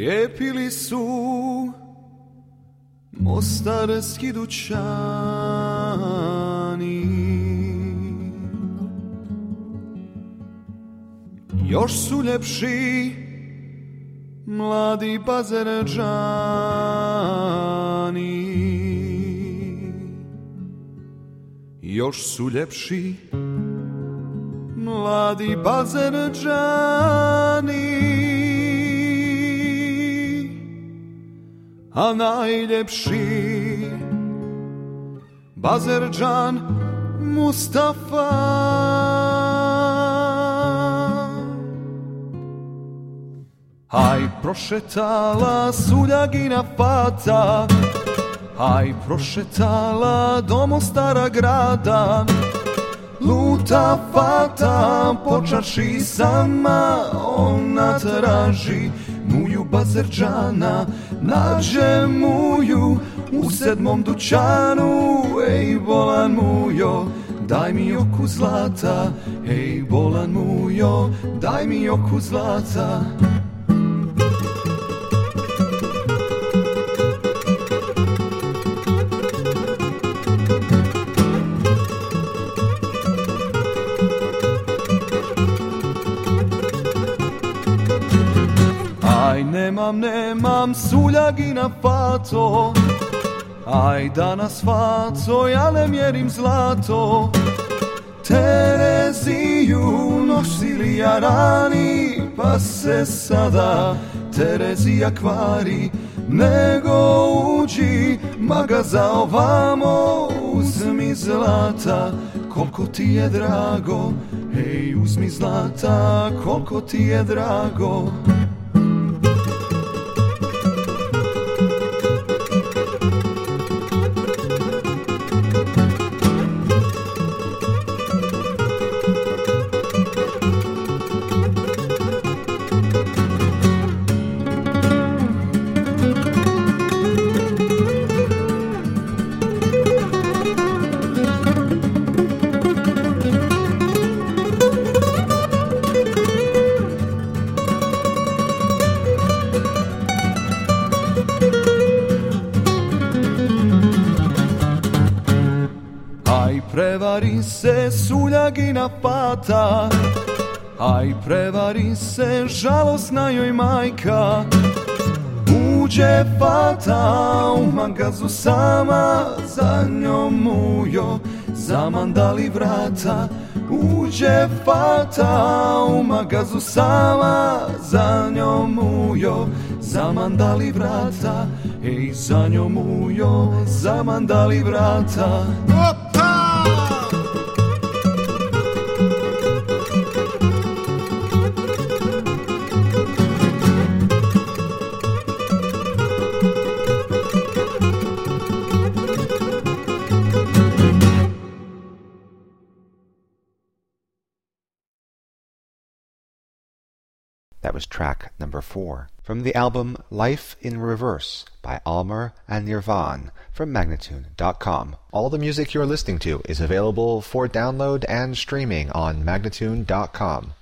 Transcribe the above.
lijepili su mostarski dućani. Još su ljepši mladi Bazerđani. Još su ljepši mladi Bazerđani. A najljepši Bazerđan Mustafa. Aj prošetala Suljagina Fata, aj prošetala do Mostara grada. Luta Fata po čarši sama, ona traži muju Bazerđana. Nađe muju u 7. dućanu, ej bolan mujo, daj mi oku zlata, ej bolan mujo, daj mi oku zlata. Aj nemam Suljagina Fato, aj danas Faco ja ne mjerim zlato. Tereziju nosili jarani, pa se sada Terezija kvari. Nego uđi magaza ovamo, uzmi zlata koliko ti je drago, ej uzmi zlata koliko ti je drago. Prevari se Suljagina Fata, aj prevari se žalosna joj majka. Uđe Fata u magazu sama, za njom mujo zamandali vrata. Uđe Fata u magazu sama, za njom mujo zamandali vrata. Ej, za njom mujo zamandali vrata. That was track number 4 from the album Life in Reverse by Almer and Nirvan from Magnatune.com. All the music you're listening to is available for download and streaming on Magnatune.com.